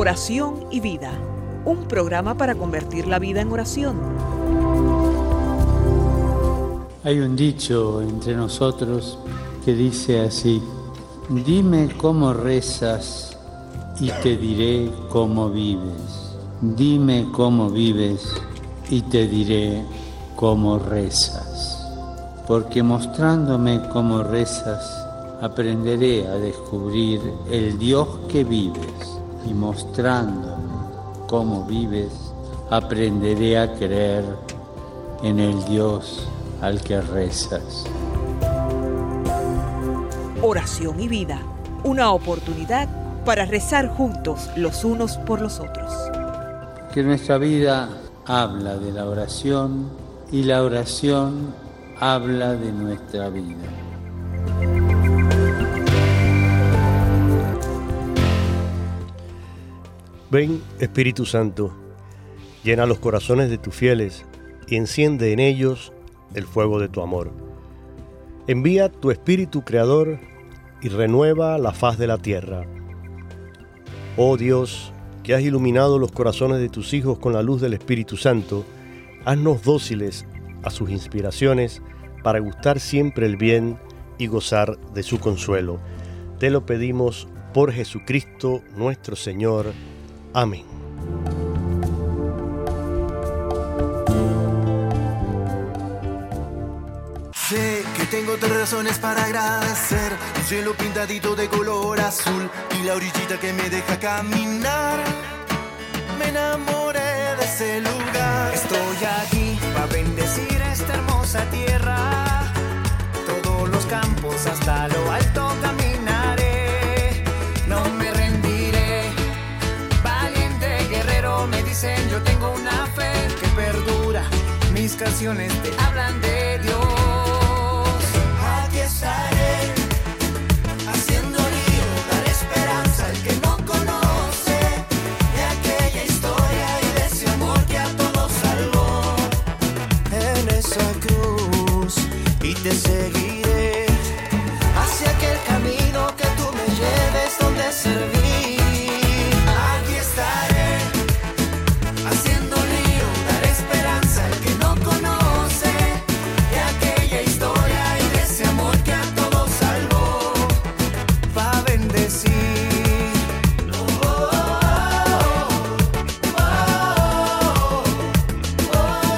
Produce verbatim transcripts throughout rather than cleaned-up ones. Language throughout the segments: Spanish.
Oración y Vida, un programa para convertir la vida en oración. Hay un dicho entre nosotros que dice así: dime cómo rezas y te diré cómo vives. Dime cómo vives y te diré cómo rezas. Porque mostrándome cómo rezas, aprenderé a descubrir el Dios que vives. Y mostrándome cómo vives, aprenderé a creer en el Dios al que rezas. Oración y Vida, una oportunidad para rezar juntos los unos por los otros. Que nuestra vida habla de la oración y la oración habla de nuestra vida. Ven, Espíritu Santo, llena los corazones de tus fieles y enciende en ellos el fuego de tu amor. Envía tu Espíritu Creador y renueva la faz de la tierra. Oh Dios, que has iluminado los corazones de tus hijos con la luz del Espíritu Santo, haznos dóciles a sus inspiraciones para gustar siempre el bien y gozar de su consuelo. Te lo pedimos por Jesucristo nuestro Señor. Amén. Sé que tengo tres razones para agradecer: un cielo pintadito de color azul y la orillita que me deja caminar. Me enamoré de ese lugar. Estoy aquí para bendecir esta hermosa tierra. Todos los campos hasta lo alto caminaré. No me rendiré. Valiente guerrero, me dicen, yo tengo una fe que perdura. Mis canciones te hablan de Dios. Aquí estaré, haciendo lío, dar esperanza al que no conoce de aquella historia y de ese amor que a todos salvó. En esa cruz y te seguiré hacia aquel camino que tú me lleves donde servir. Aquí estaré, haciendo lío, dar esperanza al que no conoce de aquella historia y de ese amor que a todos salvó. Pa' bendecir. Oh, oh, oh, oh,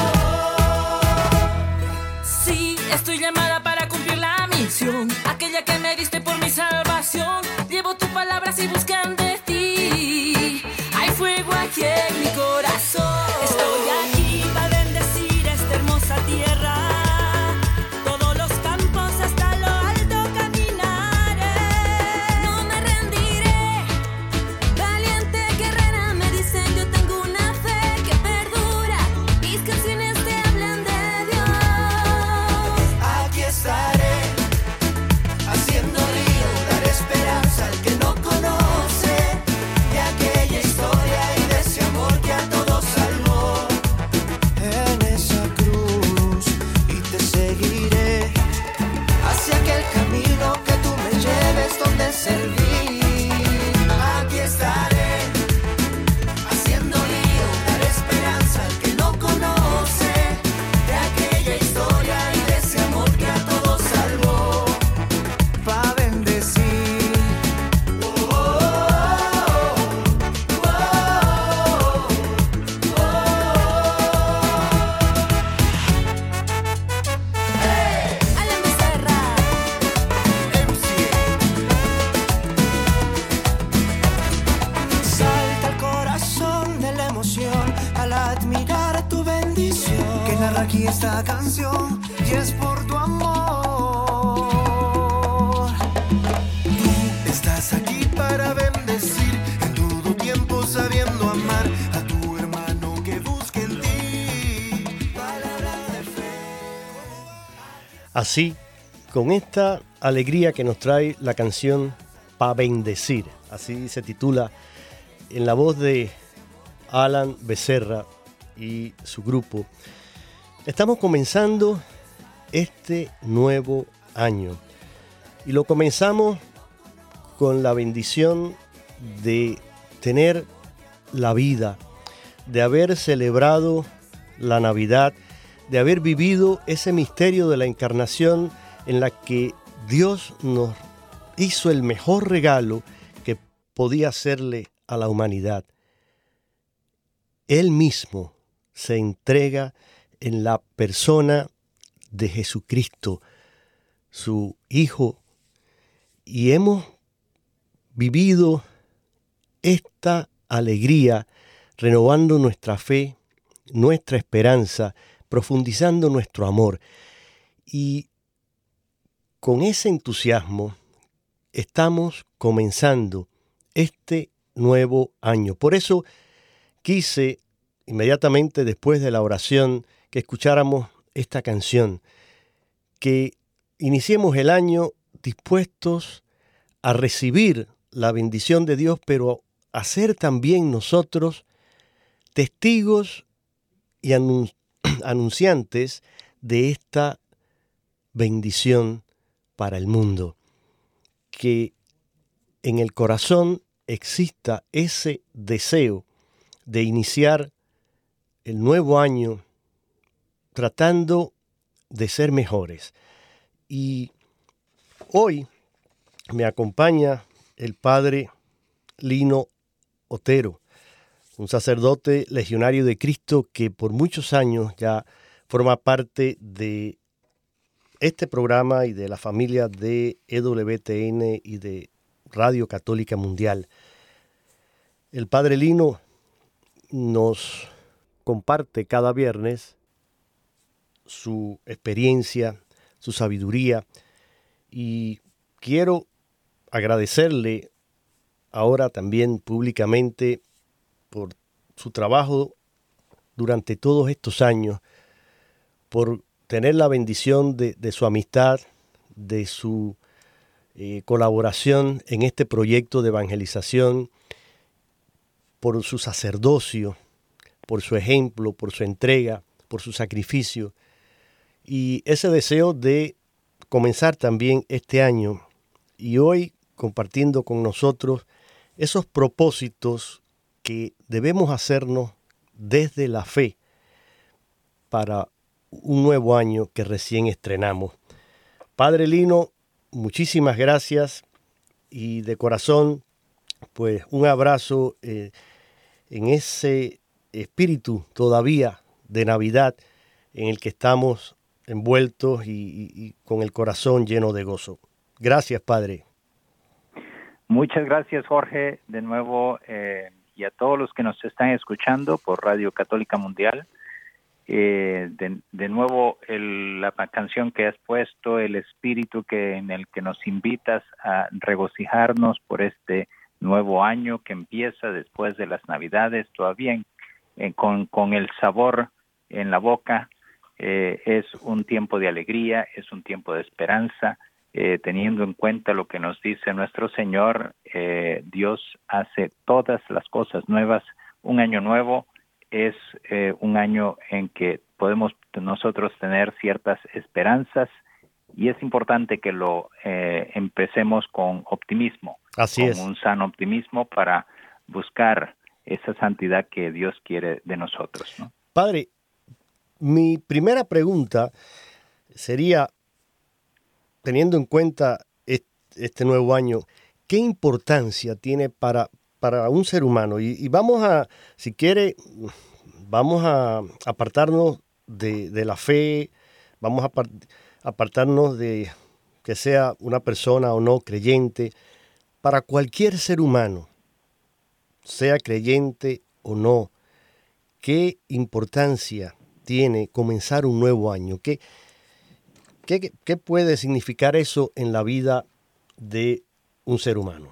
oh. Sí, estoy llamada para cumplir la misión, aquella que me diste por mi salvación. Llevo tus palabras y buscan de ti. Hay fuego aquí en mi corazón. Estoy aquí para bendecir esta hermosa tierra. Todos los campos hasta lo alto caminaré. No me rendiré. Valiente guerrera, me dicen, yo tengo una fe que perdura. Mis canciones te hablan de Dios. Aquí estaré, haciendo lío, dar esperanza al que no conoce de aquella historia y de ese amor que a todos salvó. En esa cruz y te seguiré hacia aquel camino que tú me lleves donde servir. Aquí estaré, haciendo lío, dar esperanza al que no conoce de aquella historia y de ese amor que a todos salvó. Pa' bendecir. Oh, oh, oh, oh, oh, oh. Alan Becerra. M C Salta el corazón de la emoción al admirar tu bendición. que narra aquí esta canción y es por tu amor. Tú estás aquí para bendecir en todo tiempo, sabiendo amar a tu hermano que busca en ti palabra de fe. Así, con esta alegría que nos trae la canción Pa' Bendecir, así se titula, en la voz de Alan Becerra y su grupo, estamos comenzando este nuevo año y lo comenzamos con la bendición de tener la vida, de haber celebrado la Navidad, de haber vivido ese misterio de la encarnación en la que Dios nos hizo el mejor regalo que podía hacerle a la humanidad. Él mismo se entrega en la persona de Jesucristo, su Hijo, y hemos vivido esta alegría renovando nuestra fe, nuestra esperanza, profundizando nuestro amor. Y con ese entusiasmo estamos comenzando este nuevo año. Por eso quise, inmediatamente después de la oración, que escucháramos esta canción, que iniciemos el año dispuestos a recibir la bendición de Dios, pero a ser también nosotros testigos y anun- anunciantes de esta bendición para el mundo. Que en el corazón exista ese deseo de iniciar el nuevo año tratando de ser mejores. Y hoy me acompaña el padre Lino Otero, un sacerdote legionario de Cristo que por muchos años ya forma parte de este programa y de la familia de E W T N y de Radio Católica Mundial. El padre Lino nos comparte cada viernes su experiencia, su sabiduría, y quiero agradecerle ahora también públicamente por su trabajo durante todos estos años, por tener la bendición de, de su amistad, de su eh, colaboración en este proyecto de evangelización, por su sacerdocio, por su ejemplo, por su entrega, por su sacrificio, y ese deseo de comenzar también este año y hoy compartiendo con nosotros esos propósitos que debemos hacernos desde la fe para un nuevo año que recién estrenamos. Padre Lino, muchísimas gracias y de corazón, pues un abrazo eh, en ese espíritu todavía de Navidad en el que estamos envueltos y, y, y con el corazón lleno de gozo. Gracias, Padre. Muchas gracias, Jorge, de nuevo, eh, y a todos los que nos están escuchando por Radio Católica Mundial. Eh, de, de nuevo, el, la canción que has puesto, el espíritu que en el que nos invitas a regocijarnos por este nuevo año que empieza después de las Navidades, todavía en, en, con, con el sabor en la boca. Eh, es un tiempo de alegría, es un tiempo de esperanza, eh, teniendo en cuenta lo que nos dice nuestro Señor. eh, Dios hace todas las cosas nuevas. Un año nuevo es eh, un año en que podemos nosotros tener ciertas esperanzas, y es importante que lo eh, empecemos con optimismo, Así con es. un sano optimismo para buscar esa santidad que Dios quiere de nosotros, ¿no? Padre, mi primera pregunta sería, teniendo en cuenta este nuevo año, ¿qué importancia tiene para, para un ser humano? Y, y vamos a, si quiere, vamos a apartarnos de, de la fe, vamos a apartarnos de que sea una persona o no creyente. Para cualquier ser humano, sea creyente o no, ¿qué importancia tiene comenzar un nuevo año? ¿Qué, qué, qué puede significar eso en la vida de un ser humano?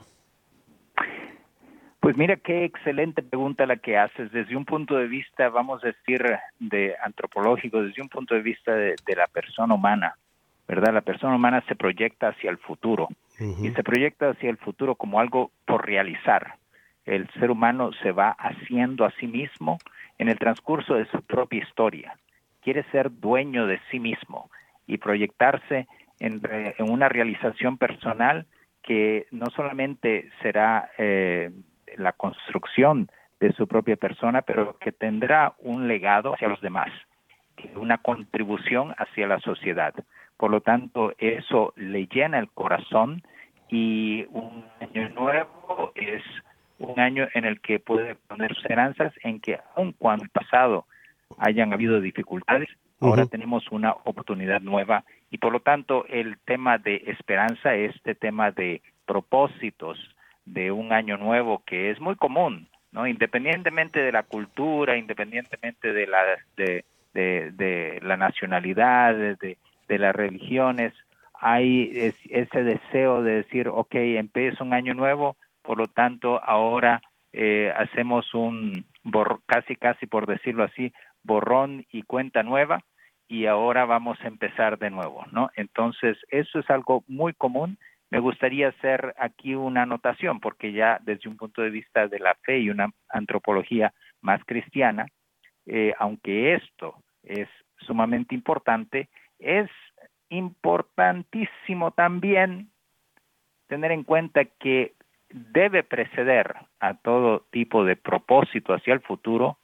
Pues mira, qué excelente pregunta la que haces. Desde un punto de vista, vamos a decir, de antropológico, desde un punto de vista de, de la persona humana, ¿verdad? La persona humana se proyecta hacia el futuro, uh-huh. y se proyecta hacia el futuro como algo por realizar. El ser humano se va haciendo a sí mismo en el transcurso de su propia historia. Quiere ser dueño de sí mismo y proyectarse en, en una realización personal que no solamente será eh, la construcción de su propia persona, pero que tendrá un legado hacia los demás, una contribución hacia la sociedad. Por lo tanto, eso le llena el corazón, y un año nuevo es un año en el que puede poner esperanzas en que, aun cuando en el pasado hayan habido dificultades, uh-huh. ahora tenemos una oportunidad nueva, y por lo tanto el tema de esperanza, este tema de propósitos de un año nuevo, que es muy común, ¿no? Independientemente de la cultura, independientemente de la de, de, de la nacionalidad, de, de las religiones, hay es, ese deseo de decir, ok, empieza un año nuevo, por lo tanto ahora eh, hacemos un, bor- casi casi por decirlo así, borrón y cuenta nueva, y ahora vamos a empezar de nuevo, ¿no? Entonces, eso es algo muy común. Me gustaría hacer aquí una anotación, porque ya desde un punto de vista de la fe y una antropología más cristiana, eh, aunque esto es sumamente importante, es importantísimo también tener en cuenta que debe preceder a todo tipo de propósito hacia el futuro,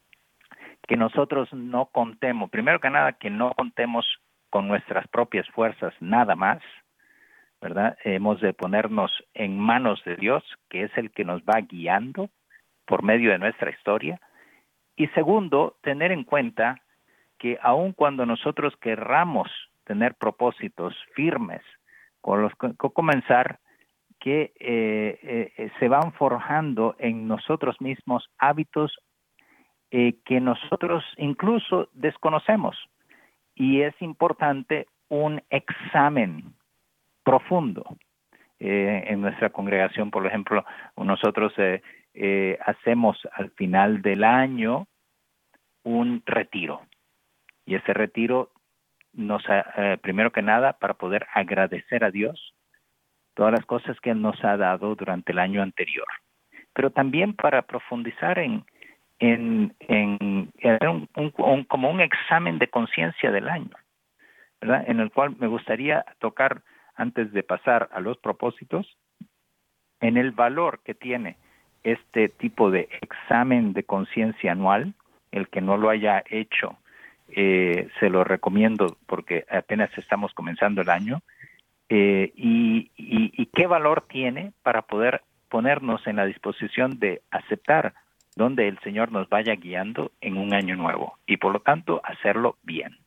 que nosotros no contemos, primero que nada, que no contemos con nuestras propias fuerzas nada más, ¿verdad? Hemos de ponernos en manos de Dios, que es el que nos va guiando por medio de nuestra historia. Y segundo, tener en cuenta que aun cuando nosotros querramos tener propósitos firmes con los que comenzar, que eh, eh, se van forjando en nosotros mismos hábitos eh, que nosotros incluso desconocemos. Y es importante un examen profundo. Eh, en nuestra congregación, por ejemplo, nosotros eh, eh, hacemos al final del año un retiro. Y ese retiro nos, eh, primero que nada, para poder agradecer a Dios todas las cosas que Él nos ha dado durante el año anterior, pero también para profundizar en, en, en, en un, un, un, como un examen de conciencia del año, ¿verdad? En el cual me gustaría tocar, antes de pasar a los propósitos, en el valor que tiene este tipo de examen de conciencia anual. El que no lo haya hecho, eh, se lo recomiendo porque apenas estamos comenzando el año. Eh, y, y, y qué valor tiene para poder ponernos en la disposición de aceptar donde el Señor nos vaya guiando en un año nuevo, y por lo tanto hacerlo bien.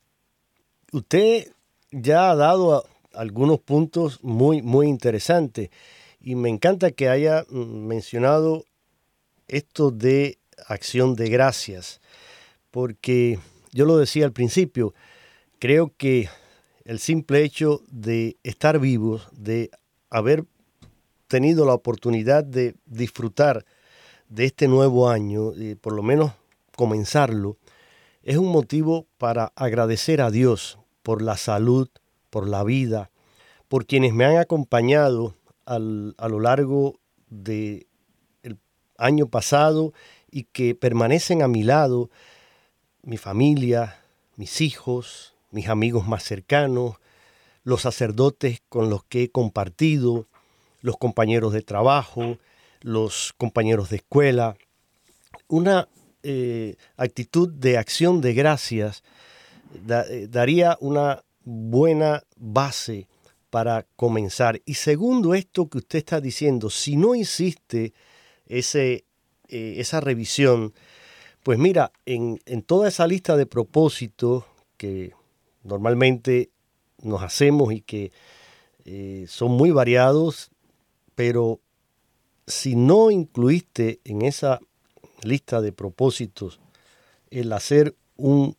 Usted ya ha dado algunos puntos muy, muy interesantes, y me encanta que haya mencionado esto de acción de gracias, porque yo lo decía al principio, creo que el simple hecho de estar vivos, de haber tenido la oportunidad de disfrutar de este nuevo año, y por lo menos comenzarlo, es un motivo para agradecer a Dios por la salud, por la vida, por quienes me han acompañado al, a lo largo del año pasado y que permanecen a mi lado, mi familia, mis hijos, mis amigos más cercanos, los sacerdotes con los que he compartido, los compañeros de trabajo, los compañeros de escuela. Una eh, actitud de acción de gracias da, eh, daría una buena base para comenzar. Y segundo, esto que usted está diciendo, si no hiciste ese, eh, esa revisión, pues mira, en, en toda esa lista de propósitos que normalmente nos hacemos y que eh, son muy variados, pero si no incluiste en esa lista de propósitos el hacer un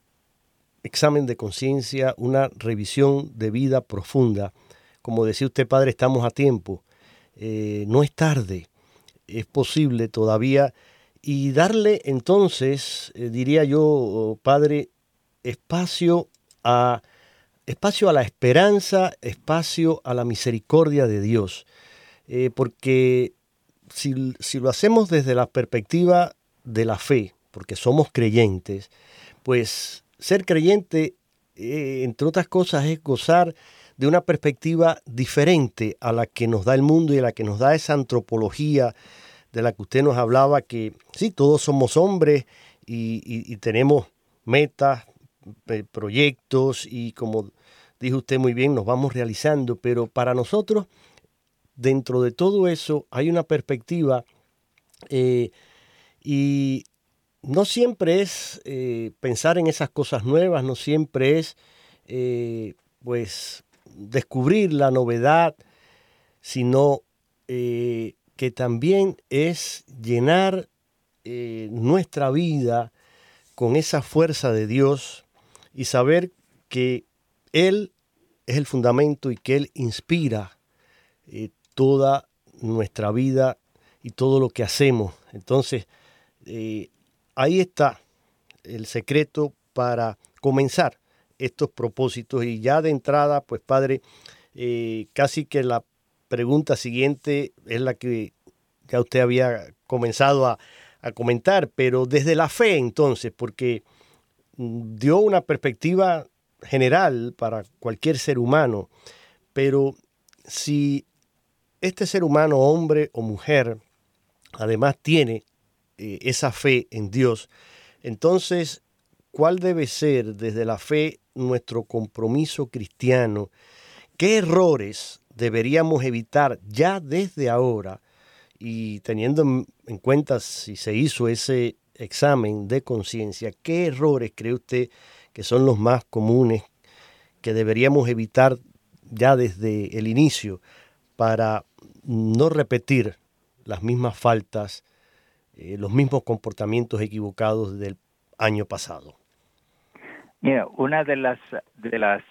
examen de conciencia, una revisión de vida profunda, como decía usted, padre, estamos a tiempo, eh, no es tarde, es posible todavía, y darle entonces, eh, diría yo, padre, espacio a, espacio a la esperanza, espacio a la misericordia de Dios, eh, porque si, si lo hacemos desde la perspectiva de la fe, porque somos creyentes, pues ser creyente, eh, entre otras cosas, es gozar de una perspectiva diferente a la que nos da el mundo y a la que nos da esa antropología de la que usted nos hablaba, que sí, todos somos hombres y, y, y tenemos metas, eh, proyectos y como dijo usted muy bien, nos vamos realizando, pero para nosotros, dentro de todo eso, hay una perspectiva eh, y no siempre es eh, pensar en esas cosas nuevas, no siempre es eh, pues descubrir la novedad, sino eh, que también es llenar eh, nuestra vida con esa fuerza de Dios y saber que Él es el fundamento y que Él inspira eh, toda nuestra vida y todo lo que hacemos. Entonces, eh, ahí está el secreto para comenzar estos propósitos. Y ya de entrada, pues Padre, eh, casi que la pregunta siguiente es la que ya usted había comenzado a, a comentar, pero desde la fe entonces, porque dio una perspectiva general para cualquier ser humano, pero si este ser humano, hombre o mujer, además tiene eh, esa fe en Dios, entonces, ¿cuál debe ser desde la fe nuestro compromiso cristiano? ¿Qué errores deberíamos evitar ya desde ahora? Y teniendo en cuenta si se hizo ese examen de conciencia, ¿qué errores cree usted que son los más comunes que deberíamos evitar ya desde el inicio para no repetir las mismas faltas, eh, los mismos comportamientos equivocados del año pasado? Mira, una de las de las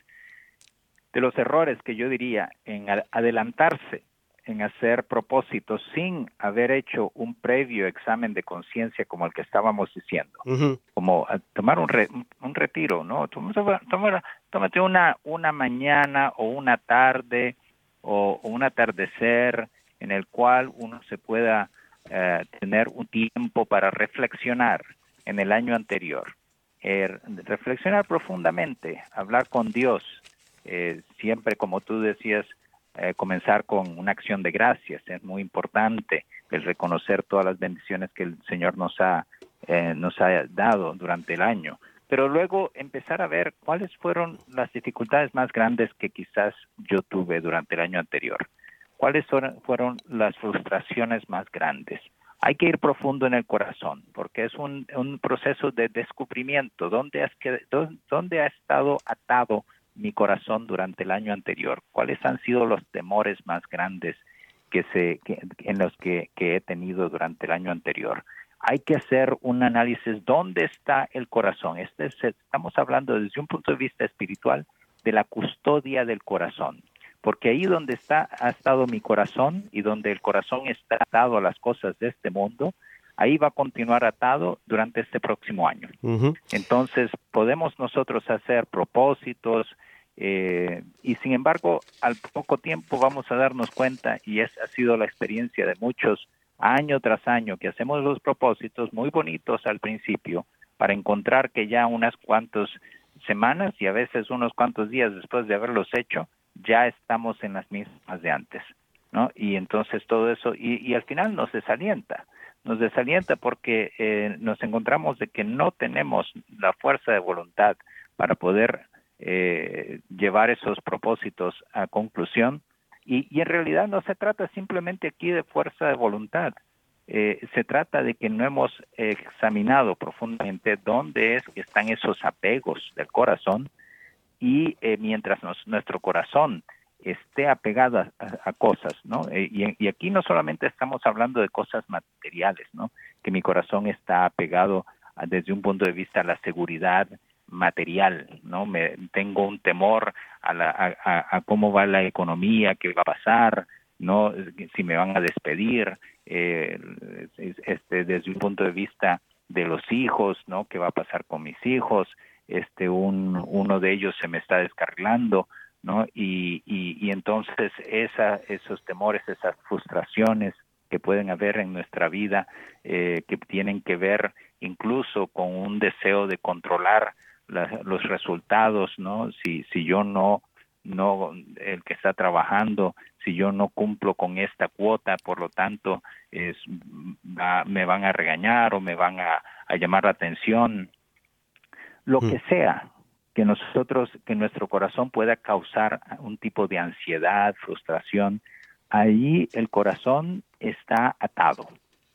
de los errores que yo diría en adelantarse en hacer propósitos sin haber hecho un previo examen de conciencia como el que estábamos diciendo, uh-huh. como tomar un, re, un retiro, ¿no? Tomar, tómate una una mañana o una tarde o, o un atardecer en el cual uno se pueda eh, tener un tiempo para reflexionar en el año anterior, eh, reflexionar profundamente, hablar con Dios, eh, siempre como tú decías, Eh, comenzar con una acción de gracias. Es muy importante el reconocer todas las bendiciones que el Señor nos ha, eh, nos ha dado durante el año, pero luego empezar a ver cuáles fueron las dificultades más grandes que quizás yo tuve durante el año anterior, cuáles son, fueron las frustraciones más grandes. Hay que ir profundo en el corazón, porque es un, un proceso de descubrimiento. ¿Dónde, has, ¿Dónde ha estado atado mi corazón durante el año anterior? ¿Cuáles han sido los temores más grandes que se, que, en los que, que he tenido durante el año anterior? Hay que hacer un análisis. ¿Dónde está el corazón? Este es, estamos hablando desde un punto de vista espiritual de la custodia del corazón, porque ahí donde está, ha estado mi corazón y donde el corazón está atado a las cosas de este mundo, ahí va a continuar atado durante este próximo año. Uh-huh. Entonces, podemos nosotros hacer propósitos eh, y, sin embargo, al poco tiempo vamos a darnos cuenta, y esa ha sido la experiencia de muchos año tras año, que hacemos los propósitos muy bonitos al principio para encontrar que ya unas cuantas semanas y a veces unos cuantos días después de haberlos hecho, ya estamos en las mismas de antes, ¿no? Y entonces todo eso, y, y al final nos desalienta. Nos desalienta porque eh, nos encontramos de que no tenemos la fuerza de voluntad para poder eh, llevar esos propósitos a conclusión. Y, y en realidad no se trata simplemente aquí de fuerza de voluntad. Eh, se trata de que no hemos examinado profundamente dónde es que están esos apegos del corazón y eh, mientras nos, nuestro corazón esté apegado a, a, a cosas, ¿no? Eh, y, y aquí no solamente estamos hablando de cosas materiales, ¿no? Que mi corazón está apegado a, desde un punto de vista a la seguridad material, ¿no? Me, tengo un temor a, la, a, a cómo va la economía, qué va a pasar, ¿no? Si me van a despedir, eh, este, desde un punto de vista de los hijos, ¿no? ¿Qué va a pasar con mis hijos? Este, un, uno de ellos se me está descarrilando, ¿no? Y, y, y entonces esa, esos temores, esas frustraciones que pueden haber en nuestra vida, eh, que tienen que ver incluso con un deseo de controlar la, los resultados, ¿no? Si, si yo no no, el que está trabajando, si yo no cumplo con esta cuota, por lo tanto, es, va, me van a regañar o me van a, a llamar la atención. Lo mm. que sea que nosotros, que nuestro corazón pueda causar un tipo de ansiedad, frustración, ahí el corazón está atado.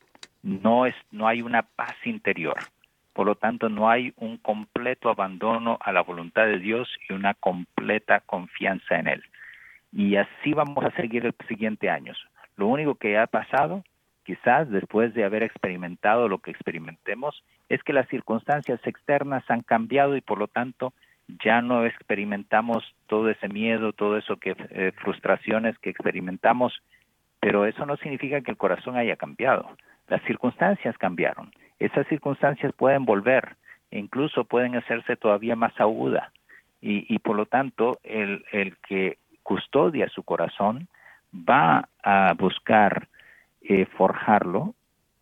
No es, no hay una paz interior. Por lo tanto, no hay un completo abandono a la voluntad de Dios y una completa confianza en Él. Y así vamos a seguir el siguiente año. Lo único que ha pasado, quizás después de haber experimentado lo que experimentemos, es que las circunstancias externas han cambiado y por lo tanto ya no experimentamos todo ese miedo, todo eso que eh, frustraciones que experimentamos, pero eso no significa que el corazón haya cambiado. Las circunstancias cambiaron. Esas circunstancias pueden volver e incluso pueden hacerse todavía más agudas. Y, y por lo tanto, el, el que custodia su corazón va a buscar eh, forjarlo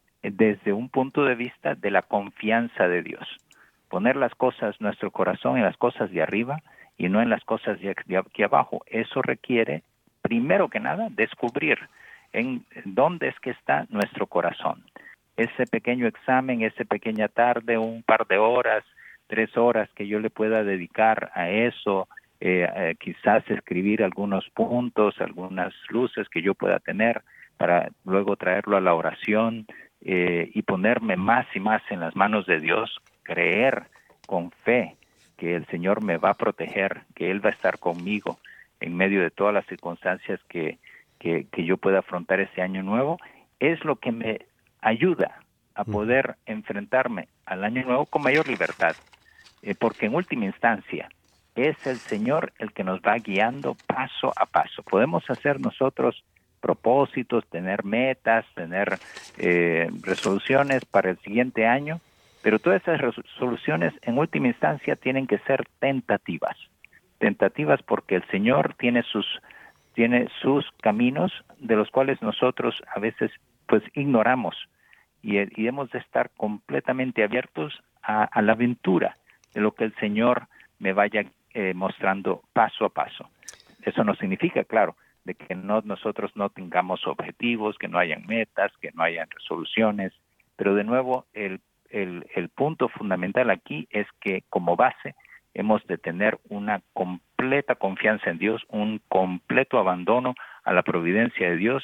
desde un punto de vista de la confianza de Dios. Poner las cosas, nuestro corazón en las cosas de arriba y no en las cosas de aquí abajo. Eso requiere, primero que nada, descubrir en dónde es que está nuestro corazón. Ese pequeño examen, esa pequeña tarde, un par de horas, tres horas que yo le pueda dedicar a eso, eh, eh, quizás escribir algunos puntos, algunas luces que yo pueda tener para luego traerlo a la oración eh, y ponerme más y más en las manos de Dios, creer con fe que el Señor me va a proteger, que Él va a estar conmigo en medio de todas las circunstancias que, que, que yo pueda afrontar ese año nuevo, es lo que me ayuda a poder enfrentarme al año nuevo con mayor libertad, eh, porque en última instancia es el Señor el que nos va guiando paso a paso. Podemos hacer nosotros propósitos, tener metas, tener eh, resoluciones para el siguiente año, pero todas esas resoluciones en última instancia tienen que ser tentativas, tentativas porque el Señor tiene sus, tiene sus caminos de los cuales nosotros a veces pues ignoramos y, y hemos de estar completamente abiertos a, a la aventura de lo que el Señor me vaya eh, mostrando paso a paso. Eso no significa, claro, de que no, nosotros no tengamos objetivos, que no hayan metas, que no hayan resoluciones, pero de nuevo el, el, el punto fundamental aquí es que como base hemos de tener una completa confianza en Dios, un completo abandono a la providencia de Dios.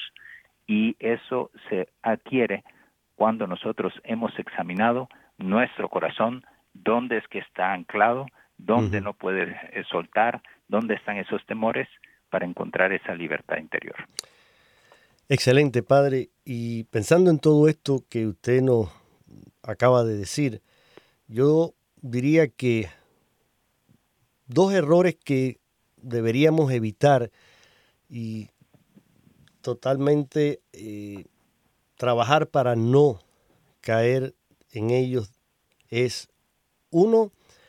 Y eso se adquiere cuando nosotros hemos examinado nuestro corazón, dónde es que está anclado, dónde uh-huh. no puede soltar, dónde están esos temores para encontrar esa libertad interior. Excelente, Padre. Y pensando en todo esto que usted nos acaba de decir, yo diría que dos errores que deberíamos evitar y totalmente eh, trabajar para no caer en ellos es, uno,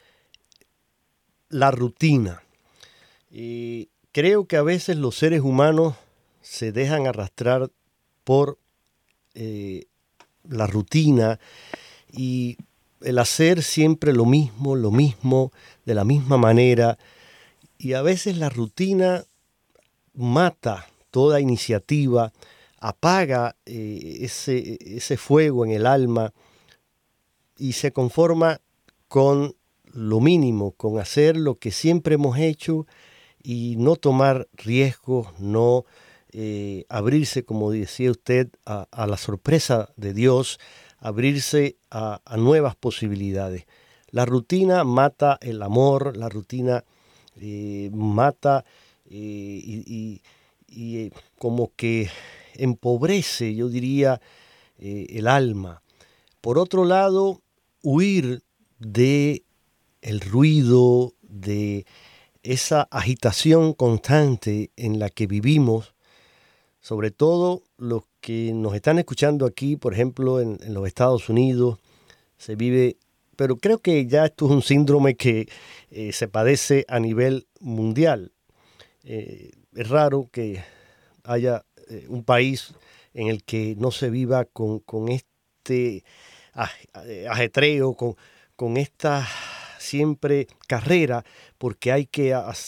la rutina. Y creo que a veces los seres humanos se dejan arrastrar por eh, la rutina y el hacer siempre lo mismo, lo mismo, de la misma manera. Y a veces la rutina mata toda iniciativa, apaga eh, ese, ese fuego en el alma y se conforma con lo mínimo, con hacer lo que siempre hemos hecho y no tomar riesgos, no eh, abrirse, como decía usted, a, a la sorpresa de Dios, abrirse a, a nuevas posibilidades. La rutina mata el amor, la rutina eh, mata eh, y, y y eh, como que empobrece, yo diría, eh, el alma. Por otro lado, huir de el ruido, de esa agitación constante en la que vivimos, sobre todo los que nos están escuchando aquí, por ejemplo, en, en los Estados Unidos, se vive, pero creo que ya esto es un síndrome que eh, se padece a nivel mundial. Eh, Es raro que haya eh, un país en el que no se viva con, con este ajetreo, con, con esta siempre carrera, porque hay que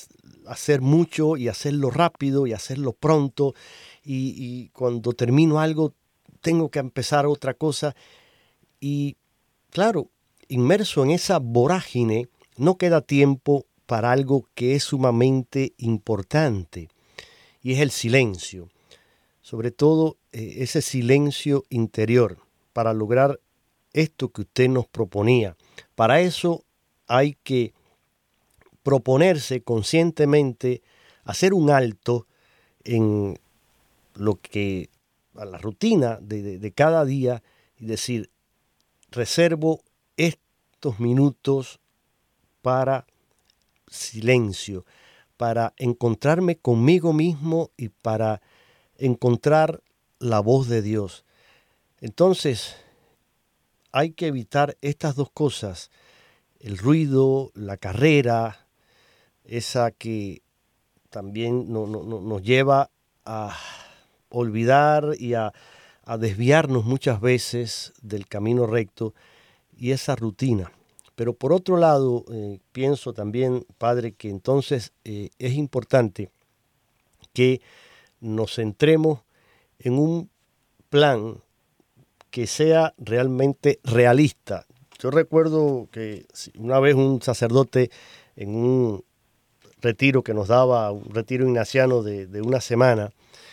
hacer mucho y hacerlo rápido y hacerlo pronto, y, y cuando termino algo tengo que empezar otra cosa. Y claro, inmerso en esa vorágine, no queda tiempo para algo que es sumamente importante, y es el silencio. Sobre todo eh, ese silencio interior, para lograr esto que usted nos proponía. Para eso hay que proponerse conscientemente hacer un alto en lo que, a la rutina de, de, de cada día, y decir, reservo estos minutos para silencio, para encontrarme conmigo mismo y para encontrar la voz de Dios. Entonces, hay que evitar estas dos cosas, el ruido, la carrera, esa que también no, no, no, nos lleva a olvidar y a, a desviarnos muchas veces del camino recto, y esa rutina. Pero por otro lado, eh, pienso también, Padre, que entonces eh, es importante que nos centremos en un plan que sea realmente realista. Yo recuerdo que una vez un sacerdote en un retiro que nos daba, un retiro ignaciano de, de una semana,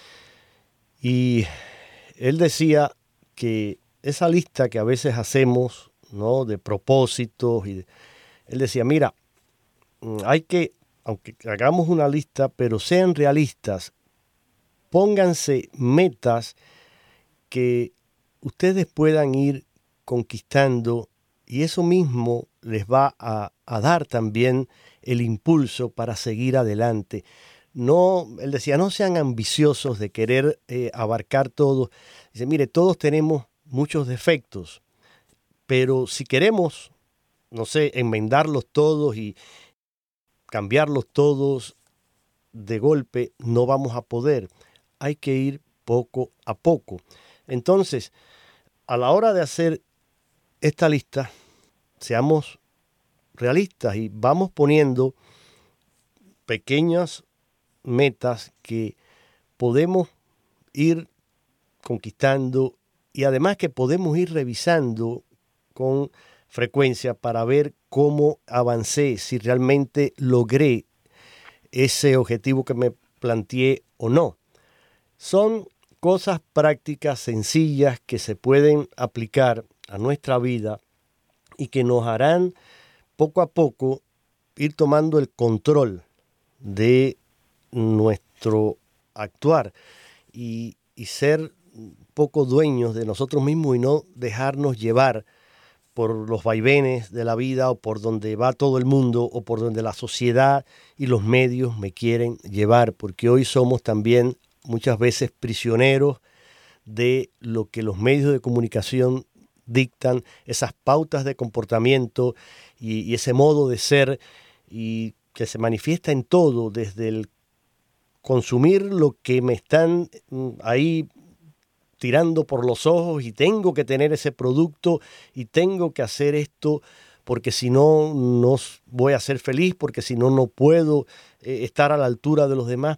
y él decía que esa lista que a veces hacemos, ¿no?, de propósitos, y él decía, mira, hay que, aunque hagamos una lista, pero sean realistas, pónganse metas que ustedes puedan ir conquistando, y eso mismo les va a, a dar también el impulso para seguir adelante. No, él decía, no sean ambiciosos de querer eh, abarcar todo. Dice, mire, todos tenemos muchos defectos, pero si queremos, no sé, enmendarlos todos y cambiarlos todos de golpe, no vamos a poder. Hay que ir poco a poco. Entonces, a la hora de hacer esta lista, seamos realistas y vamos poniendo pequeñas metas que podemos ir conquistando, y además que podemos ir revisando con frecuencia para ver cómo avancé, si realmente logré ese objetivo que me planteé o no. Son cosas prácticas, sencillas, que se pueden aplicar a nuestra vida y que nos harán poco a poco ir tomando el control de nuestro actuar y, y ser poco dueños de nosotros mismos y no dejarnos llevar por los vaivenes de la vida, o por donde va todo el mundo, o por donde la sociedad y los medios me quieren llevar, porque hoy somos también muchas veces prisioneros de lo que los medios de comunicación dictan, esas pautas de comportamiento y, y ese modo de ser, y que se manifiesta en todo, desde el consumir lo que me están ahí tirando por los ojos, y tengo que tener ese producto y tengo que hacer esto porque si no, no voy a ser feliz, porque si no, no puedo eh, estar a la altura de los demás.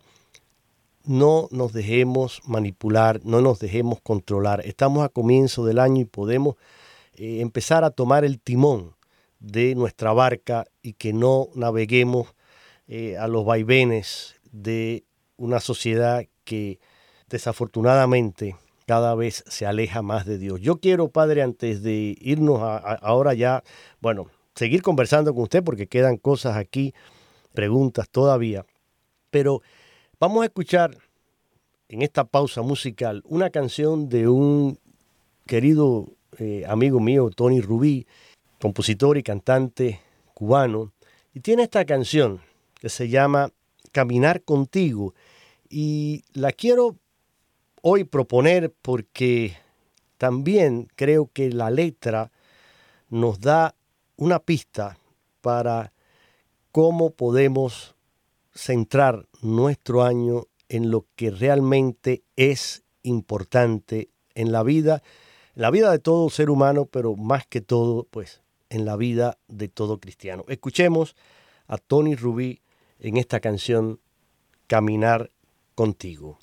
No nos dejemos manipular, no nos dejemos controlar. Estamos a comienzo del año y podemos eh, empezar a tomar el timón de nuestra barca, y que no naveguemos eh, a los vaivenes de una sociedad que desafortunadamente cada vez se aleja más de Dios. Yo quiero, Padre, antes de irnos a, a, ahora ya, bueno, seguir conversando con usted, porque quedan cosas aquí, preguntas todavía, pero vamos a escuchar en esta pausa musical una canción de un querido eh, amigo mío, Tony Rubí, compositor y cantante cubano, y tiene esta canción que se llama Caminar Contigo, y la quiero hoy proponer porque también creo que la letra nos da una pista para cómo podemos centrar nuestro año en lo que realmente es importante en la vida, en la vida de todo ser humano, pero más que todo, pues, en la vida de todo cristiano. Escuchemos a Tony Rubí en esta canción Caminar contigo.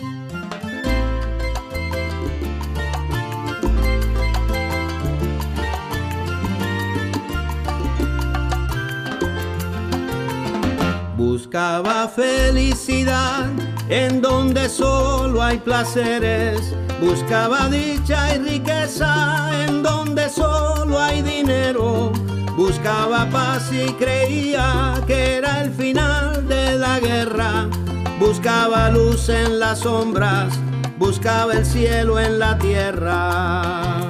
Buscaba felicidad en donde solo hay placeres. Buscaba dicha y riqueza en donde solo hay dinero. Buscaba paz y creía que era el final de la guerra. Buscaba luz en las sombras, buscaba el cielo en la tierra.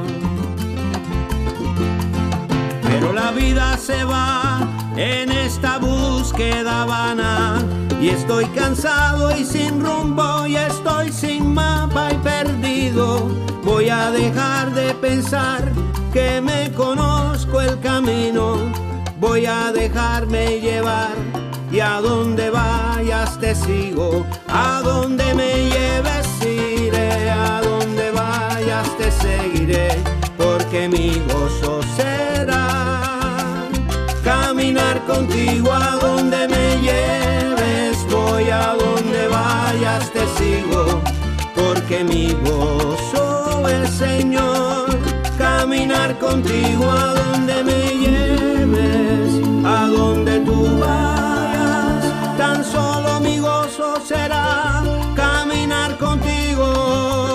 Pero la vida se va en esta búsqueda vana, y estoy cansado y sin rumbo, y estoy sin mapa y perdido. Voy a dejar de pensar que me conozco el camino. Voy a dejarme llevar, y a donde vayas te sigo. A donde me lleves iré, a donde vayas te seguiré, porque mi gozo será caminar contigo. A donde me lleves voy, a donde vayas te sigo, porque mi gozo es, Señor, caminar contigo. A donde me lleves, a donde tú vayas, tan solo mi gozo será caminar contigo.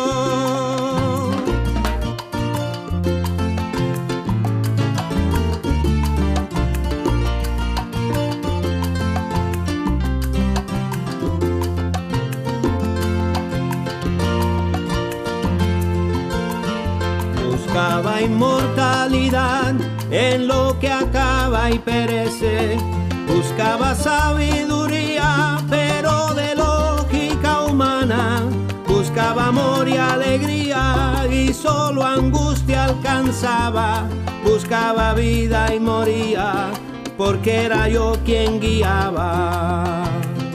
Buscaba inmortalidad en lo que acaba y perece. Buscaba sabiduría, pero de lógica humana. Buscaba amor y alegría, y solo angustia alcanzaba. Buscaba vida y moría, porque era yo quien guiaba.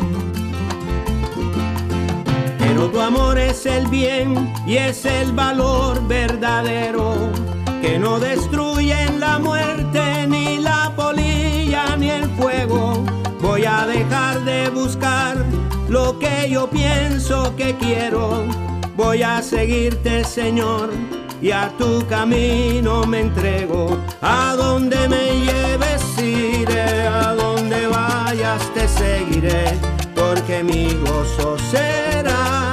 Pero tu amor es el bien y es el valor verdadero, que no destruyen la muerte, ni la polilla, ni el fuego. Voy a dejar de buscar lo que yo pienso que quiero. Voy a seguirte, Señor, y a tu camino me entrego. A donde me lleves iré, a donde vayas te seguiré, porque mi gozo será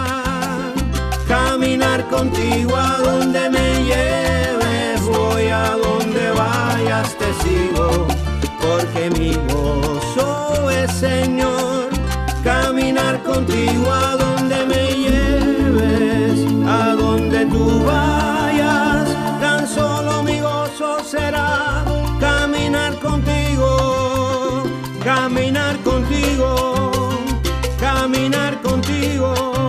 caminar contigo. A donde me lleves voy, a donde vayas te sigo, porque mi gozo es, Señor, caminar contigo. A donde me lleves, a donde tú vayas, tan solo mi gozo será caminar contigo, caminar contigo, caminar contigo,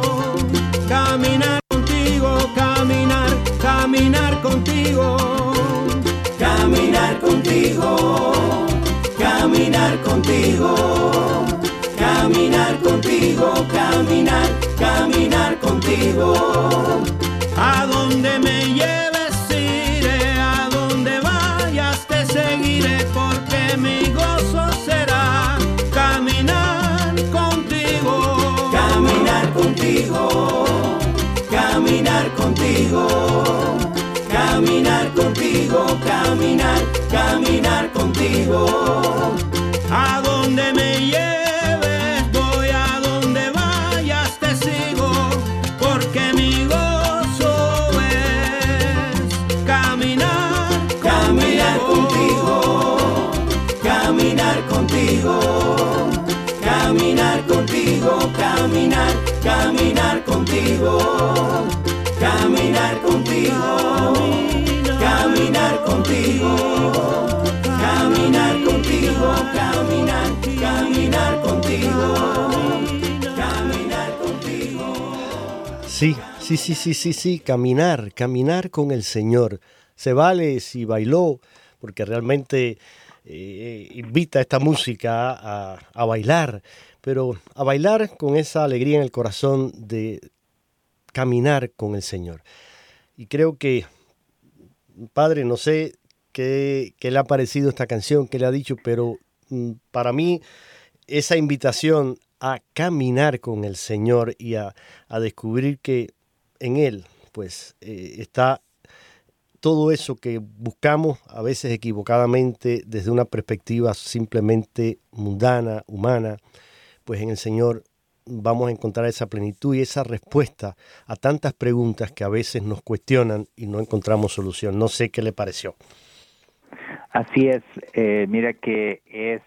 caminar contigo, caminar, caminar contigo, caminar contigo, caminar contigo, caminar contigo, caminar, caminar contigo. A donde me lleves iré, a donde vayas te seguiré, porque mi gozo será caminar contigo, caminar contigo, caminar contigo, caminar contigo, caminar, caminar contigo. A donde me lleves voy, a donde vayas te sigo, porque mi gozo es caminar, caminar contigo, caminar contigo, caminar contigo, caminar, caminar contigo, caminar contigo, caminar contigo, caminar contigo, caminar, caminar contigo, caminar contigo. Sí, sí, sí, sí, sí, sí, caminar, caminar con el Señor. Se vale si bailó, porque realmente eh, invita esta música a, a bailar, pero a bailar con esa alegría en el corazón de caminar con el Señor. Y creo que, Padre, no sé qué, qué le ha parecido esta canción, qué le ha dicho, pero mm, para mí esa invitación a caminar con el Señor y a, a descubrir que en Él pues eh, está todo eso que buscamos a veces equivocadamente desde una perspectiva simplemente mundana, humana, pues en el Señor vamos a encontrar esa plenitud y esa respuesta a tantas preguntas que a veces nos cuestionan y no encontramos solución. No sé qué le pareció. Así es, eh, mira que es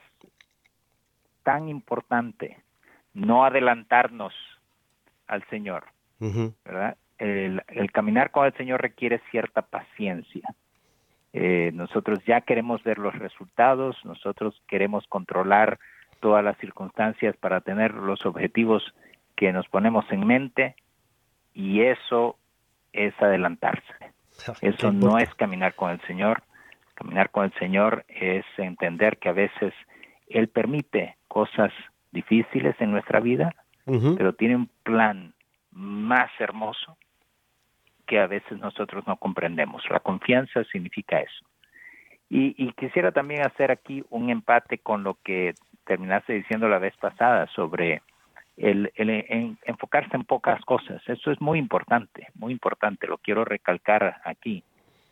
tan importante no adelantarnos al Señor, uh-huh. ¿verdad? El, el caminar con el Señor requiere cierta paciencia. Eh, nosotros ya queremos ver los resultados, nosotros queremos controlar todas las circunstancias para tener los objetivos que nos ponemos en mente, y eso es adelantarse. Eso no es caminar con el Señor. Caminar con el Señor es entender que a veces Él permite cosas difíciles en nuestra vida, uh-huh. pero tiene un plan más hermoso que a veces nosotros no comprendemos. La confianza significa eso. Y, y quisiera también hacer aquí un empate con lo que terminaste diciendo la vez pasada sobre el, el en, enfocarse en pocas cosas. Eso es muy importante, muy importante. Lo quiero recalcar aquí.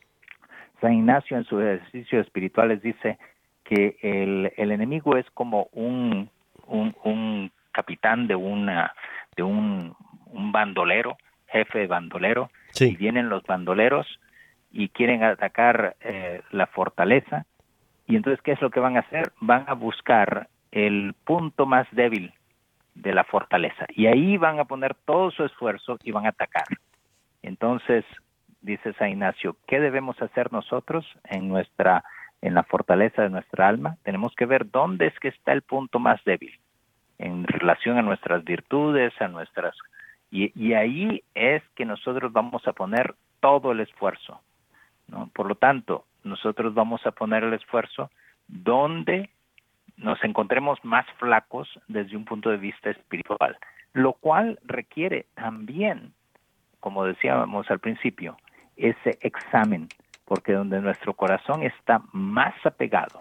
San Ignacio en sus ejercicios espirituales dice que el, el enemigo es como un, un, un capitán de una de un, un bandolero, jefe de bandolero, sí. Y vienen los bandoleros y quieren atacar eh, la fortaleza, y entonces ¿qué es lo que van a hacer? Van a buscar el punto más débil de la fortaleza, y ahí van a poner todo su esfuerzo y van a atacar. Entonces, dice San Ignacio, ¿qué debemos hacer nosotros en nuestra, en la fortaleza de nuestra alma? Tenemos que ver dónde es que está el punto más débil en relación a nuestras virtudes, a nuestras, y, y ahí es que nosotros vamos a poner todo el esfuerzo, ¿no? Por lo tanto, nosotros vamos a poner el esfuerzo donde nos encontremos más flacos desde un punto de vista espiritual, lo cual requiere también, como decíamos al principio, ese examen, porque donde nuestro corazón está más apegado,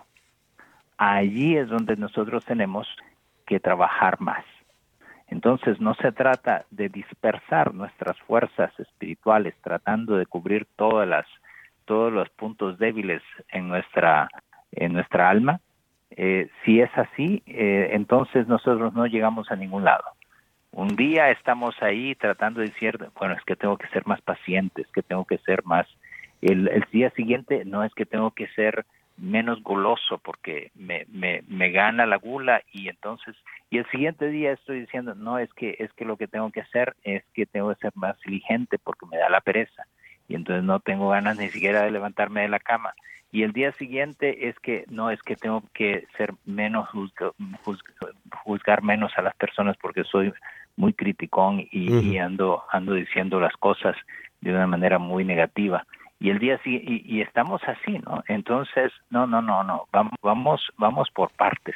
allí es donde nosotros tenemos que trabajar más. Entonces no se trata de dispersar nuestras fuerzas espirituales tratando de cubrir todas las, todos los puntos débiles en nuestra, en nuestra alma. Eh, si es así, eh, entonces nosotros no llegamos a ningún lado. Un día estamos ahí tratando de decir, bueno, es que tengo que ser más paciente, es que tengo que ser más... El, el día siguiente, no, es que tengo que ser menos goloso porque me, me, me gana la gula, y entonces... Y el siguiente día estoy diciendo, no, es que, es que lo que tengo que hacer es que tengo que ser más diligente porque me da la pereza. Y entonces no tengo ganas ni siquiera de levantarme de la cama. Y el día siguiente es que no, es que tengo que ser menos juzga, juzgar, juzgar menos a las personas porque soy muy criticón y, uh-huh. y ando ando diciendo las cosas de una manera muy negativa. Y el día sí y, y estamos así, ¿no? Entonces, no, no, no, no, vamos vamos vamos por partes.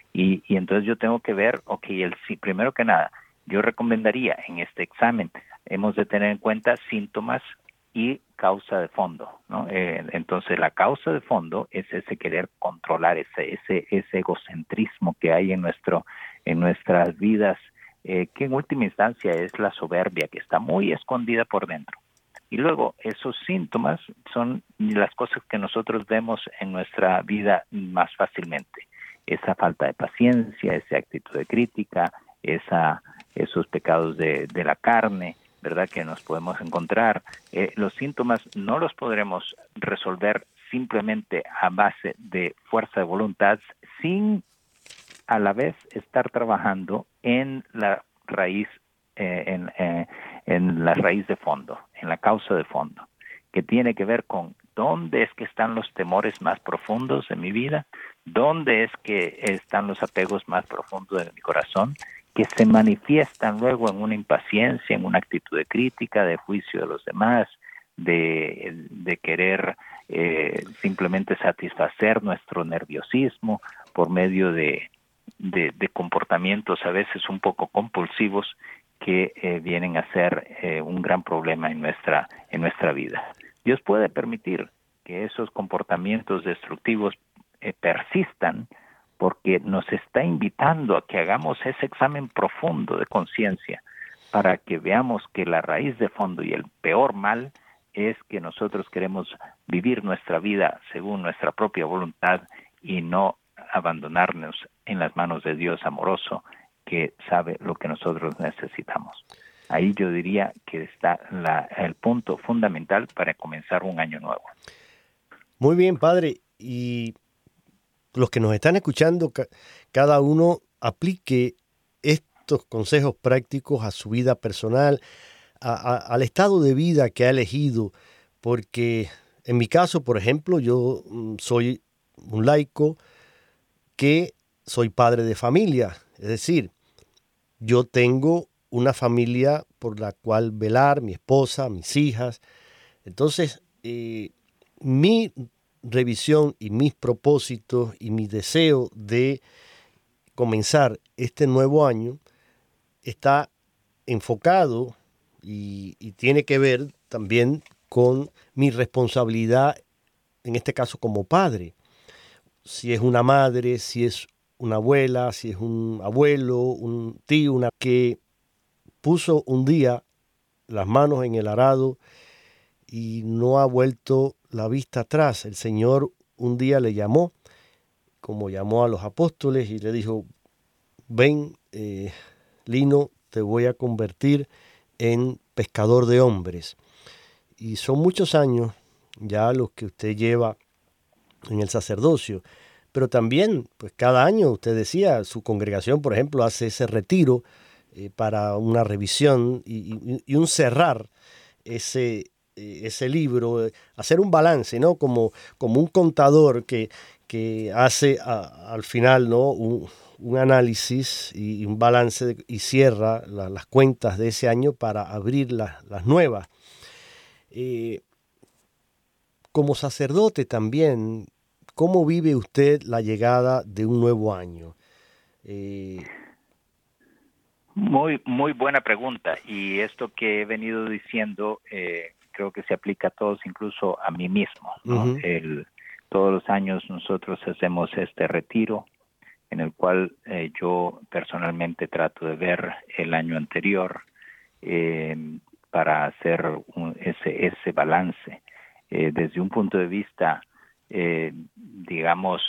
Y y entonces yo tengo que ver, okay, el sí, primero que nada, yo recomendaría en este examen hemos de tener en cuenta síntomas y causa de fondo, ¿no? Eh, entonces la causa de fondo es ese querer controlar, ese ese ese egocentrismo que hay en nuestro en nuestras vidas, eh, que en última instancia es la soberbia que está muy escondida por dentro. Y luego esos síntomas son las cosas que nosotros vemos en nuestra vida más fácilmente. Esa falta de paciencia, esa actitud de crítica, esa esos pecados de, de la carne, ¿verdad?, que nos podemos encontrar. Eh, los síntomas no los podremos resolver simplemente a base de fuerza de voluntad, sin a la vez estar trabajando en la raíz, eh, en, eh, en la raíz de fondo, en la causa de fondo, que tiene que ver con dónde es que están los temores más profundos de mi vida, dónde es que están los apegos más profundos de mi corazón, que se manifiestan luego en una impaciencia, en una actitud de crítica, de juicio de los demás, de, de querer eh, simplemente satisfacer nuestro nerviosismo por medio de, de, de comportamientos a veces un poco compulsivos que eh, vienen a ser eh, un gran problema en nuestra, en nuestra vida. Dios puede permitir que esos comportamientos destructivos eh, persistan porque nos está invitando a que hagamos ese examen profundo de conciencia para que veamos que la raíz de fondo y el peor mal es que nosotros queremos vivir nuestra vida según nuestra propia voluntad y no abandonarnos en las manos de Dios amoroso, que sabe lo que nosotros necesitamos. Ahí yo diría que está la, el punto fundamental para comenzar un año nuevo. Muy bien, padre. Y los que nos están escuchando, ca- cada uno aplique estos consejos prácticos a su vida personal, a- a- al estado de vida que ha elegido, porque en mi caso, por ejemplo, yo mm, soy un laico que soy padre de familia, es decir, yo tengo una familia por la cual velar, mi esposa, mis hijas. Entonces, eh, mi revisión y mis propósitos y mi deseo de comenzar este nuevo año está enfocado y, y tiene que ver también con mi responsabilidad, en este caso como padre. Si es una madre, si es una abuela, si es un abuelo, un tío, una que puso un día las manos en el arado y no ha vuelto la vista atrás. El Señor un día le llamó, como llamó a los apóstoles, y le dijo, ven, eh, Lino, te voy a convertir en pescador de hombres. Y son muchos años ya los que usted lleva en el sacerdocio. Pero también, pues cada año, usted decía, su congregación, por ejemplo, hace ese retiro eh, para una revisión y, y, y un cerrar ese, eh, ese libro, eh, hacer un balance, ¿no? Como, como un contador que, que hace a, al final, ¿no? Un, un análisis y un balance de, y cierra la, las cuentas de ese año para abrir la, las nuevas. Eh, como sacerdote también, ¿cómo vive usted la llegada de un nuevo año? Eh... Muy, muy buena pregunta. Y esto que he venido diciendo, eh, creo que se aplica a todos, incluso a mí mismo, ¿no? Uh-huh. El, todos los años nosotros hacemos este retiro en el cual eh, yo personalmente trato de ver el año anterior eh, para hacer un, ese, ese balance. Eh, desde un punto de vista, eh, digamos,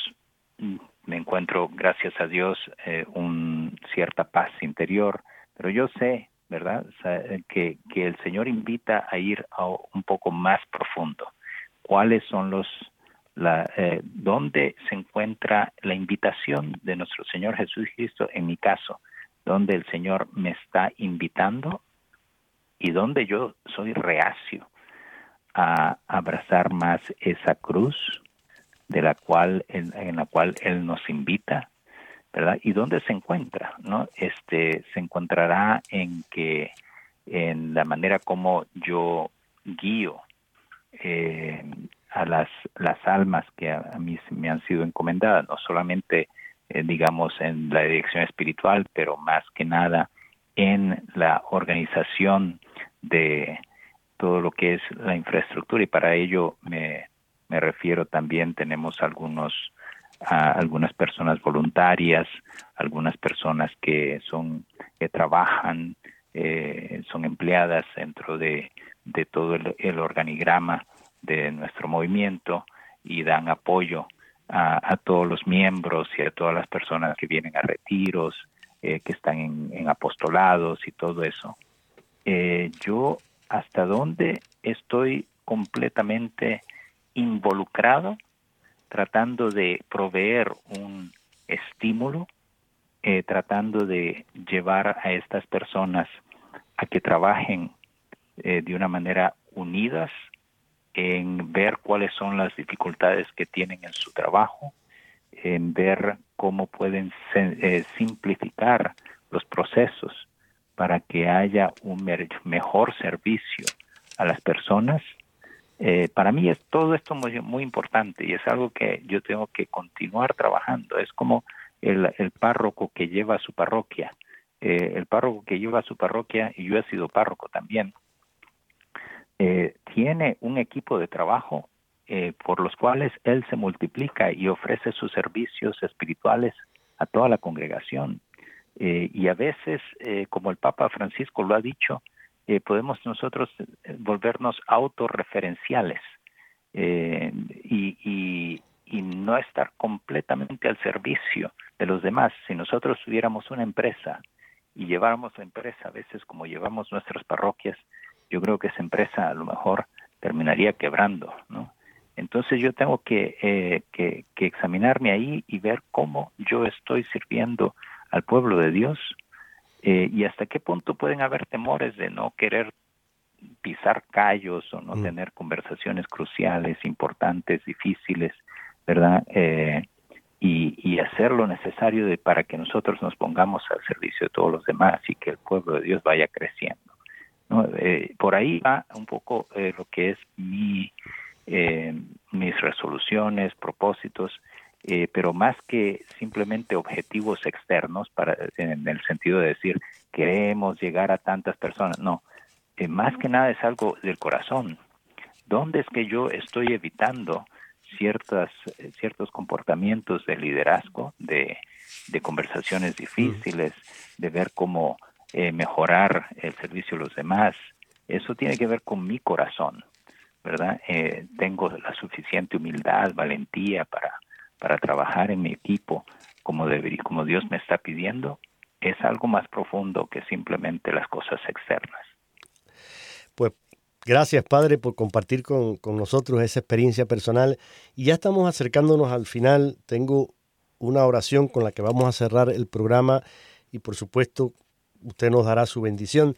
me encuentro, gracias a Dios, eh, un cierta paz interior, pero yo sé, ¿verdad?, que, que el Señor invita a ir a un poco más profundo. ¿Cuáles son los, la, eh, dónde se encuentra la invitación de nuestro Señor Jesucristo, en mi caso, donde el Señor me está invitando y donde yo soy reacio a abrazar más esa cruz de la cual en, en la cual él nos invita, ¿verdad? ¿Y dónde se encuentra? ¿No? Este se encontrará en que en la manera como yo guío eh, a las las almas que a, a mí me han sido encomendadas, no solamente eh, digamos en la dirección espiritual, pero más que nada en la organización de todo lo que es la infraestructura, y para ello me Me refiero también, tenemos algunos, uh, algunas personas voluntarias, algunas personas que son que trabajan, eh, son empleadas dentro de, de todo el, el organigrama de nuestro movimiento y dan apoyo a, a todos los miembros y a todas las personas que vienen a retiros, eh, que están en, en apostolados y todo eso. Eh, yo hasta dónde estoy completamente involucrado, tratando de proveer un estímulo, eh, tratando de llevar a estas personas a que trabajen eh, de una manera unidas, en ver cuáles son las dificultades que tienen en su trabajo, en ver cómo pueden se, eh, simplificar los procesos para que haya un mejor servicio a las personas. Eh, para mí es todo esto muy, muy importante y es algo que yo tengo que continuar trabajando. Es como el, el párroco que lleva a su parroquia. Eh, el párroco que lleva a su parroquia, y yo he sido párroco también, eh, tiene un equipo de trabajo eh, por los cuales Él se multiplica y ofrece sus servicios espirituales a toda la congregación. Eh, y a veces, eh, como el Papa Francisco lo ha dicho, eh, podemos nosotros volvernos autorreferenciales eh, y, y, y no estar completamente al servicio de los demás. Si nosotros tuviéramos una empresa y lleváramos la empresa a veces como llevamos nuestras parroquias, yo creo que esa empresa a lo mejor terminaría quebrando, ¿no? Entonces yo tengo que, eh, que, que examinarme ahí y ver cómo yo estoy sirviendo al pueblo de Dios eh, y hasta qué punto pueden haber temores de no querer pisar callos o no mm. tener conversaciones cruciales, importantes, difíciles, ¿verdad? Eh, y, y hacer lo necesario de, para que nosotros nos pongamos al servicio de todos los demás y que el pueblo de Dios vaya creciendo, ¿no? Eh, por ahí va un poco eh, lo que es mi... Eh, mis resoluciones, propósitos, eh, pero más que simplemente objetivos externos para en el sentido de decir queremos llegar a tantas personas, no, eh, más que nada es algo del corazón. ¿Dónde es que yo estoy evitando ciertas ciertos comportamientos de liderazgo, de, de conversaciones difíciles, de ver cómo eh, mejorar el servicio a los demás? Eso tiene que ver con mi corazón, ¿verdad? Eh, tengo la suficiente humildad, valentía para, para trabajar en mi equipo como, debería, como Dios me está pidiendo. Es algo más profundo que simplemente las cosas externas. Pues gracias, Padre, por compartir con, con nosotros esa experiencia personal. Y ya estamos acercándonos al final. Tengo una oración con la que vamos a cerrar el programa y, por supuesto, usted nos dará su bendición.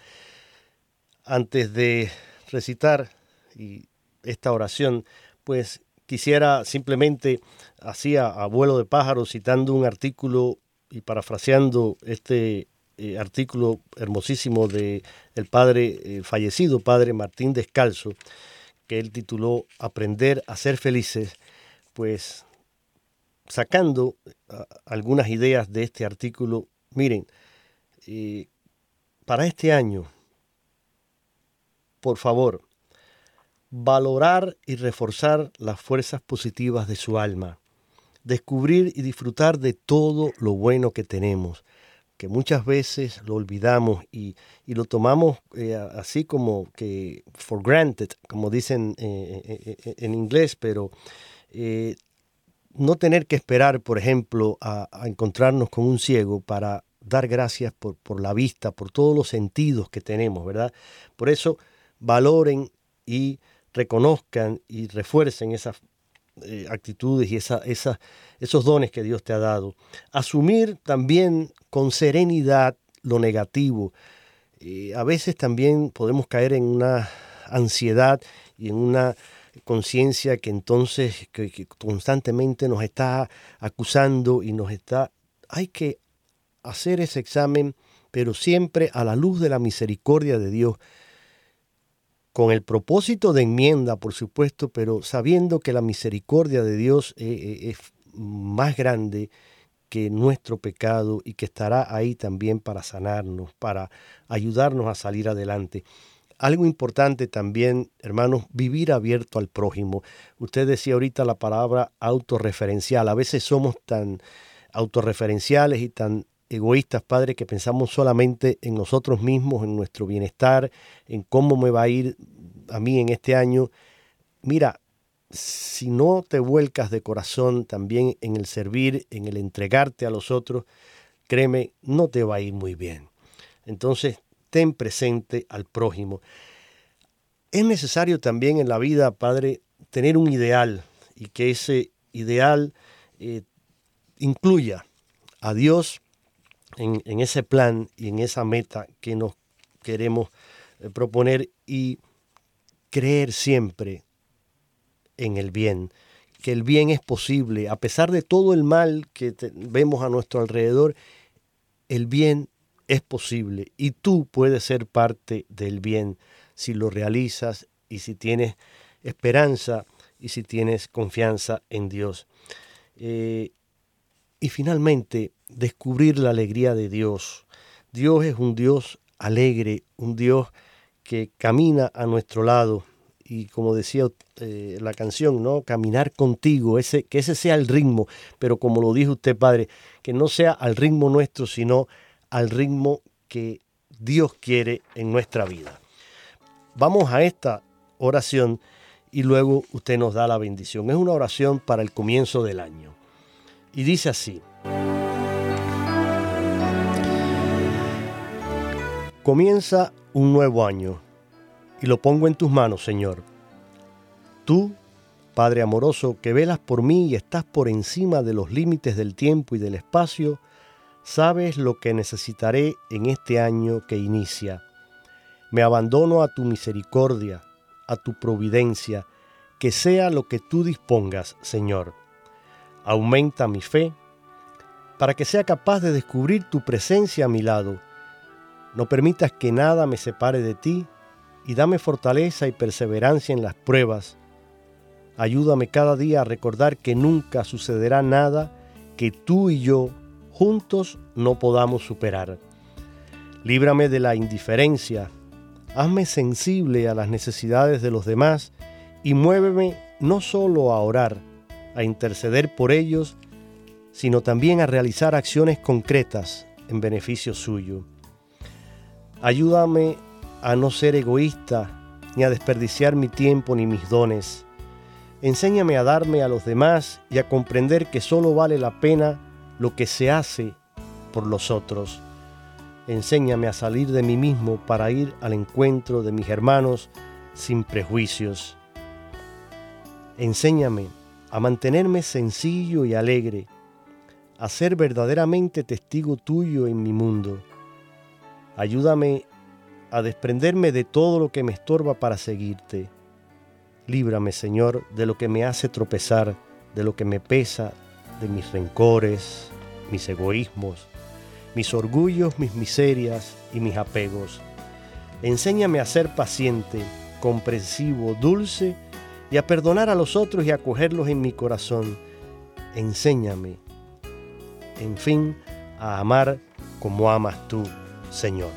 Antes de recitar y esta oración, pues quisiera simplemente, así a, a vuelo de pájaro, citando un artículo y parafraseando este eh, artículo hermosísimo de el padre eh, fallecido, padre Martín Descalzo, que él tituló Aprender a ser felices, pues sacando a, algunas ideas de este artículo. Miren, eh, para este año, por favor, valorar y reforzar las fuerzas positivas de su alma, descubrir y disfrutar de todo lo bueno que tenemos, que muchas veces lo olvidamos y, y lo tomamos eh, así como que for granted, como dicen eh, eh, en inglés, pero eh, no tener que esperar, por ejemplo, a, a encontrarnos con un ciego para dar gracias por, por la vista, por todos los sentidos que tenemos, ¿verdad? Por eso, valoren y reconozcan y refuercen esas eh, actitudes y esa, esa, esos dones que Dios te ha dado. Asumir también con serenidad lo negativo. Eh, a veces también podemos caer en una ansiedad y en una conciencia que entonces que, que constantemente nos está acusando y nos está... Hay que hacer ese examen, pero siempre a la luz de la misericordia de Dios, con el propósito de enmienda, por supuesto, pero sabiendo que la misericordia de Dios es más grande que nuestro pecado y que estará ahí también para sanarnos, para ayudarnos a salir adelante. Algo importante también, hermanos, vivir abierto al prójimo. Usted decía ahorita la palabra autorreferencial. A veces somos tan autorreferenciales y tan egoístas, Padre, que pensamos solamente en nosotros mismos, en nuestro bienestar, en cómo me va a ir a mí en este año. Mira, si no te vuelcas de corazón también en el servir, en el entregarte a los otros, créeme, no te va a ir muy bien. Entonces, ten presente al prójimo. Es necesario también en la vida, Padre, tener un ideal y que ese ideal eh, incluya a Dios En, en ese plan y en esa meta que nos queremos eh, proponer y creer siempre en el bien, que el bien es posible. A pesar de todo el mal que te, vemos a nuestro alrededor, el bien es posible y tú puedes ser parte del bien si lo realizas y si tienes esperanza y si tienes confianza en Dios. Eh, y finalmente, descubrir la alegría de Dios. Dios es un Dios alegre, un Dios que camina a nuestro lado y como decía eh, la canción, ¿no? Caminar contigo, ese, que ese sea el ritmo, pero como lo dijo usted, Padre, que no sea al ritmo nuestro, sino al ritmo que Dios quiere en nuestra vida. Vamos a esta oración y luego usted nos da la bendición. Es una oración para el comienzo del año. Y dice así: comienza un nuevo año y lo pongo en tus manos, Señor. Tú, Padre amoroso, que velas por mí y estás por encima de los límites del tiempo y del espacio, sabes lo que necesitaré en este año que inicia. Me abandono a tu misericordia, a tu providencia, que sea lo que tú dispongas, Señor. Aumenta mi fe para que sea capaz de descubrir tu presencia a mi lado. No permitas que nada me separe de ti y dame fortaleza y perseverancia en las pruebas. Ayúdame cada día a recordar que nunca sucederá nada que tú y yo juntos no podamos superar. Líbrame de la indiferencia, hazme sensible a las necesidades de los demás y muéveme no solo a orar, a interceder por ellos, sino también a realizar acciones concretas en beneficio suyo. Ayúdame a no ser egoísta, ni a desperdiciar mi tiempo ni mis dones. Enséñame a darme a los demás y a comprender que solo vale la pena lo que se hace por los otros. Enséñame a salir de mí mismo para ir al encuentro de mis hermanos sin prejuicios. Enséñame a mantenerme sencillo y alegre, a ser verdaderamente testigo tuyo en mi mundo. Ayúdame a desprenderme de todo lo que me estorba para seguirte. Líbrame, Señor, de lo que me hace tropezar, de lo que me pesa, de mis rencores, mis egoísmos, mis orgullos, mis miserias y mis apegos. Enséñame a ser paciente, comprensivo, dulce y a perdonar a los otros y a acogerlos en mi corazón. Enséñame, en fin, a amar como amas tú, Señor.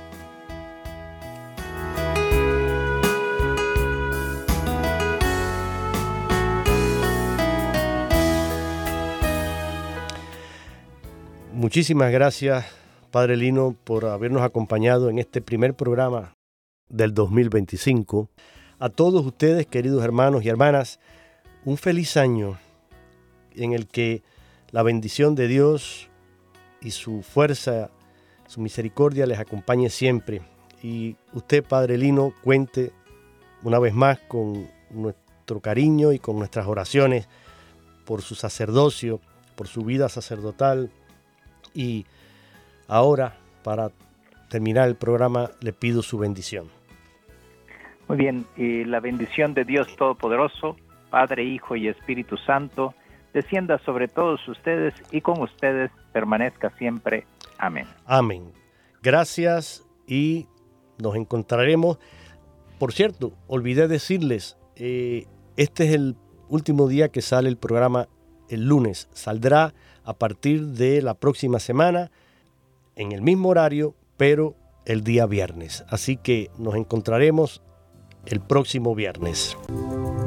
Muchísimas gracias, Padre Lino, por habernos acompañado en este primer programa del dos mil veinticinco. A todos ustedes, queridos hermanos y hermanas, un feliz año en el que la bendición de Dios y su fuerza, su misericordia les acompañe siempre. Y usted, Padre Lino, cuente una vez más con nuestro cariño y con nuestras oraciones por su sacerdocio, por su vida sacerdotal. Y ahora, para terminar el programa, le pido su bendición. Muy bien, y la bendición de Dios Todopoderoso, Padre, Hijo y Espíritu Santo, descienda sobre todos ustedes y con ustedes permanezca siempre. Amén. Amén. Gracias y nos encontraremos. Por cierto, olvidé decirles, eh, este es el último día que sale el programa el lunes. Saldrá a partir de la próxima semana en el mismo horario, pero el día viernes. Así que nos encontraremos el próximo viernes.